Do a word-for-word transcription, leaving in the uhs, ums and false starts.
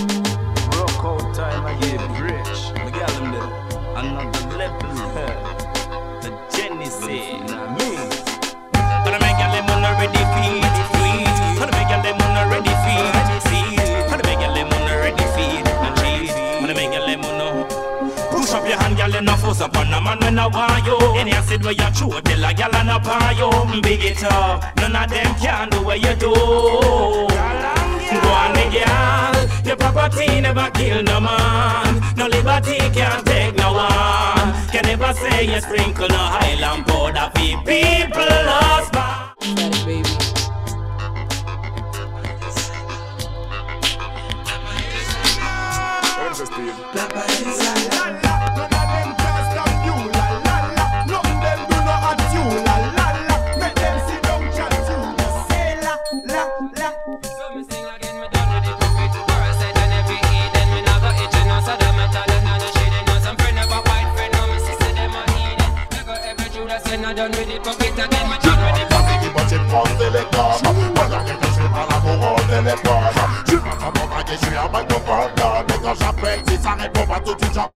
Rock out time I get rich. Me gal them there. Another level. The Genesis. Nah me. Gonna make a lemon already feed, feed. Gonna make a lemon already feed, feed. Gonna make a lemon already feed and cheese. Gonna make a lemon no. Push up your hand, girl, and no force upon a man when I want you. Any acid where you chew, tell a girl and a buy you. Big it up, none of them can do what you do. Go on, me girl, your property never kill no man. No liberty can't take no one. Can never say you sprinkle no Highland powder for people lost by. Static baby. I done with it, pocket again, my done with it, pocket. But it prend les corps. Pendant que je suis par l'amour de l'époque. Je m'entends pas que je suis un mec de bordel. Mais quand j'appelle, si ça répond pas tout de suite,